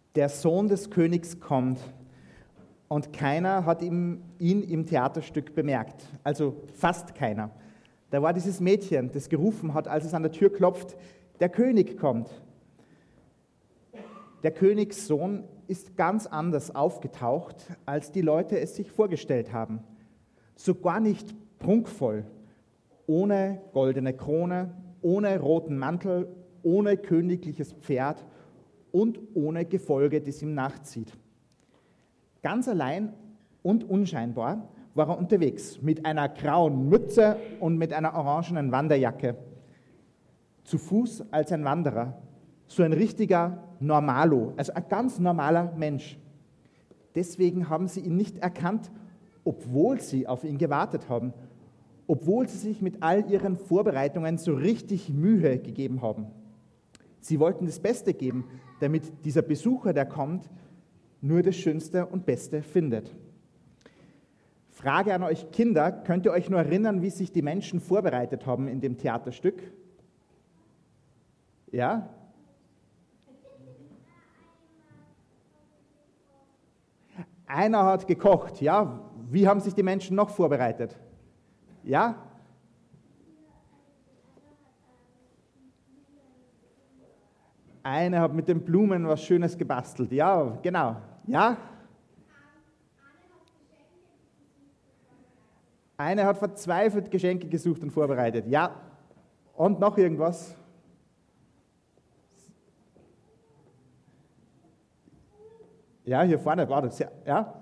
Der Sohn des Königs kommt und keiner hat ihn im Theaterstück bemerkt, also fast keiner. Da war dieses Mädchen, das gerufen hat, als es an der Tür klopft, der König kommt. Der Königssohn ist ganz anders aufgetaucht, als die Leute es sich vorgestellt haben. Sogar nicht prunkvoll, ohne goldene Krone, ohne roten Mantel, ohne königliches Pferd und ohne Gefolge, das ihm nachzieht. Ganz allein und unscheinbar war er unterwegs, mit einer grauen Mütze und mit einer orangenen Wanderjacke. Zu Fuß als ein Wanderer, so ein richtiger Normalo, also ein ganz normaler Mensch. Deswegen haben sie ihn nicht erkannt, obwohl sie auf ihn gewartet haben, obwohl sie sich mit all ihren Vorbereitungen so richtig Mühe gegeben haben. Sie wollten das Beste geben, damit dieser Besucher, der kommt, nur das Schönste und Beste findet. Frage an euch Kinder, könnt ihr euch nur erinnern, wie sich die Menschen vorbereitet haben in dem Theaterstück? Ja? Einer hat gekocht, ja? Wie haben sich die Menschen noch vorbereitet? Ja? Einer hat mit den Blumen was Schönes gebastelt, ja, genau. Ja? Einer hat verzweifelt Geschenke gesucht und vorbereitet, ja. Und noch irgendwas? Ja, hier vorne war das, ja.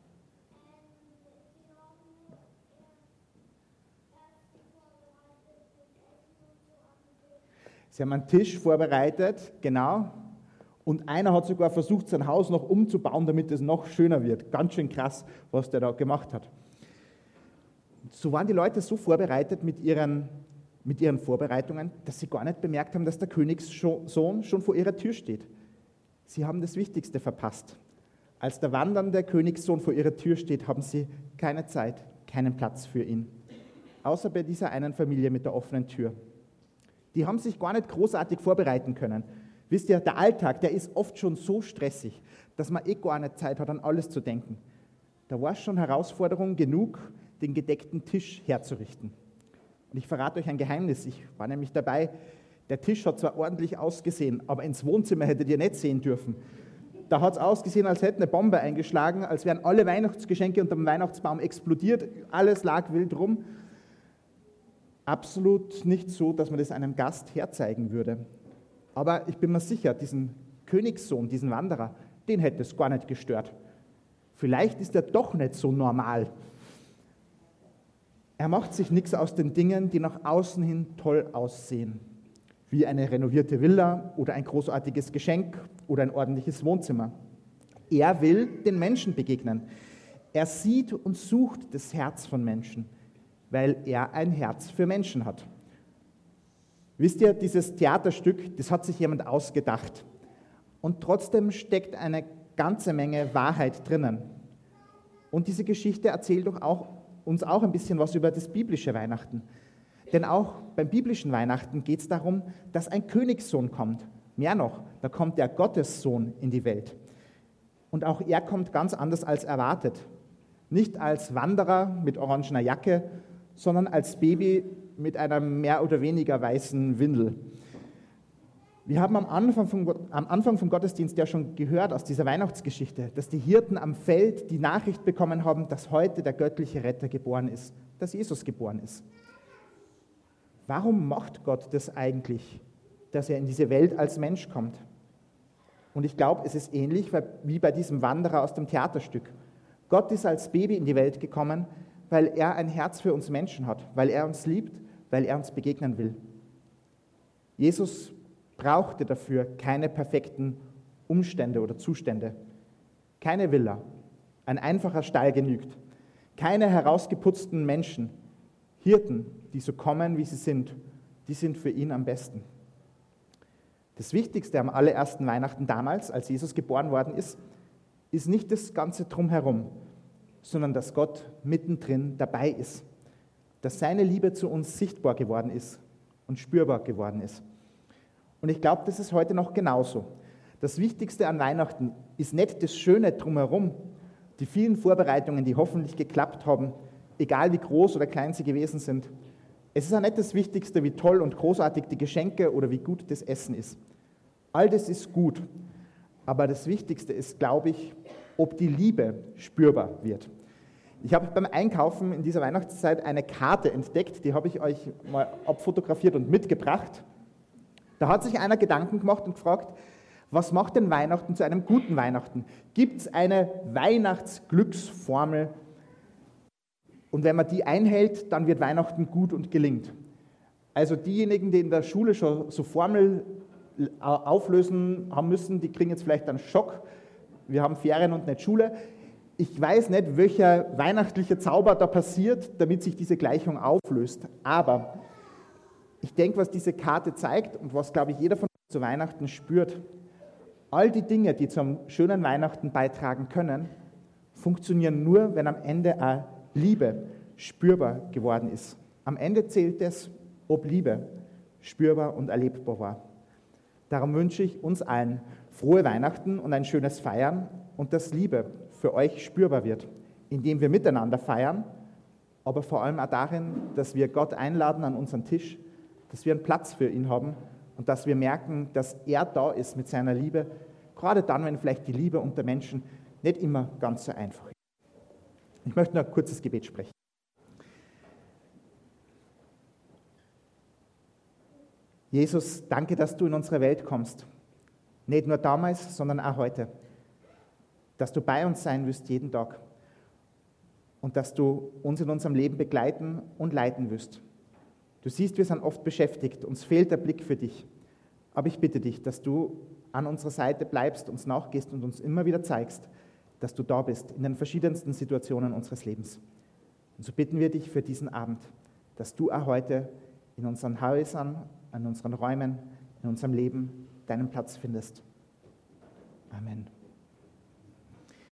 Sie haben einen Tisch vorbereitet, genau. Und einer hat sogar versucht, sein Haus noch umzubauen, damit es noch schöner wird. Ganz schön krass, was der da gemacht hat. So waren die Leute so vorbereitet mit ihren Vorbereitungen, dass sie gar nicht bemerkt haben, dass der Königssohn schon vor ihrer Tür steht. Sie haben das Wichtigste verpasst. Als der wandernde Königssohn vor ihrer Tür steht, haben sie keine Zeit, keinen Platz für ihn. Außer bei dieser einen Familie mit der offenen Tür. Die haben sich gar nicht großartig vorbereiten können. Wisst ihr, der Alltag, der ist oft schon so stressig, dass man gar nicht Zeit hat, an alles zu denken. Da war es schon Herausforderung genug, den gedeckten Tisch herzurichten. Und ich verrate euch ein Geheimnis, ich war nämlich dabei, der Tisch hat zwar ordentlich ausgesehen, aber ins Wohnzimmer hättet ihr nicht sehen dürfen. Da hat es ausgesehen, als hätte eine Bombe eingeschlagen, als wären alle Weihnachtsgeschenke unter dem Weihnachtsbaum explodiert, alles lag wild rum. Absolut nicht so, dass man das einem Gast herzeigen würde. Aber ich bin mir sicher, diesen Königssohn, diesen Wanderer, den hätte es gar nicht gestört. Vielleicht ist er doch nicht so normal. Er macht sich nichts aus den Dingen, die nach außen hin toll aussehen, wie eine renovierte Villa oder ein großartiges Geschenk oder ein ordentliches Wohnzimmer. Er will den Menschen begegnen. Er sieht und sucht das Herz von Menschen, weil er ein Herz für Menschen hat. Wisst ihr, dieses Theaterstück, das hat sich jemand ausgedacht. Und trotzdem steckt eine ganze Menge Wahrheit drinnen. Und diese Geschichte erzählt doch uns auch ein bisschen was über das biblische Weihnachten. Denn auch beim biblischen Weihnachten geht es darum, dass ein Königssohn kommt. Mehr noch, da kommt der Gottessohn in die Welt. Und auch er kommt ganz anders als erwartet. Nicht als Wanderer mit orangener Jacke, sondern als Baby mit einer mehr oder weniger weißen Windel. Wir haben am Anfang vom Gottesdienst ja schon gehört aus dieser Weihnachtsgeschichte, dass die Hirten am Feld die Nachricht bekommen haben, dass heute der göttliche Retter geboren ist, dass Jesus geboren ist. Warum macht Gott das eigentlich, dass er in diese Welt als Mensch kommt? Und ich glaube, es ist ähnlich wie bei diesem Wanderer aus dem Theaterstück. Gott ist als Baby in die Welt gekommen, weil er ein Herz für uns Menschen hat, weil er uns liebt, weil er uns begegnen will. Jesus brauchte dafür keine perfekten Umstände oder Zustände. Keine Villa, ein einfacher Stall genügt. Keine herausgeputzten Menschen. Hirten, die so kommen, wie sie sind, die sind für ihn am besten. Das Wichtigste am allerersten Weihnachten damals, als Jesus geboren worden ist, ist nicht das Ganze drumherum, sondern dass Gott mittendrin dabei ist. Dass seine Liebe zu uns sichtbar geworden ist und spürbar geworden ist. Und ich glaube, das ist heute noch genauso. Das Wichtigste an Weihnachten ist nicht das Schöne drumherum, die vielen Vorbereitungen, die hoffentlich geklappt haben, egal wie groß oder klein sie gewesen sind. Es ist auch nicht das Wichtigste, wie toll und großartig die Geschenke oder wie gut das Essen ist. All das ist gut, aber das Wichtigste ist, glaube ich, ob die Liebe spürbar wird. Ich habe beim Einkaufen in dieser Weihnachtszeit eine Karte entdeckt, die habe ich euch mal abfotografiert und mitgebracht. Da hat sich einer Gedanken gemacht und gefragt, was macht denn Weihnachten zu einem guten Weihnachten? Gibt es eine Weihnachtsglücksformel? Und wenn man die einhält, dann wird Weihnachten gut und gelingt. Also diejenigen, die in der Schule schon so Formel auflösen haben müssen, die kriegen jetzt vielleicht einen Schock. Wir haben Ferien und nicht Schule. Ich weiß nicht, welcher weihnachtliche Zauber da passiert, damit sich diese Gleichung auflöst. Aber ich denke, was diese Karte zeigt und was, glaube ich, jeder von uns zu Weihnachten spürt, all die Dinge, die zum schönen Weihnachten beitragen können, funktionieren nur, wenn am Ende auch Liebe spürbar geworden ist. Am Ende zählt es, ob Liebe spürbar und erlebbar war. Darum wünsche ich uns allen frohe Weihnachten und ein schönes Feiern und dass Liebe für euch spürbar wird, indem wir miteinander feiern, aber vor allem auch darin, dass wir Gott einladen an unseren Tisch, dass wir einen Platz für ihn haben und dass wir merken, dass er da ist mit seiner Liebe, gerade dann, wenn vielleicht die Liebe unter Menschen nicht immer ganz so einfach ist. Ich möchte noch ein kurzes Gebet sprechen. Jesus, danke, dass du in unsere Welt kommst. Nicht nur damals, sondern auch heute. Dass du bei uns sein wirst jeden Tag. Und dass du uns in unserem Leben begleiten und leiten wirst. Du siehst, wir sind oft beschäftigt, uns fehlt der Blick für dich. Aber ich bitte dich, dass du an unserer Seite bleibst, uns nachgehst und uns immer wieder zeigst, dass du da bist in den verschiedensten Situationen unseres Lebens. Und so bitten wir dich für diesen Abend, dass du auch heute in unseren Häusern, in unseren Räumen, in unserem Leben deinen Platz findest. Amen.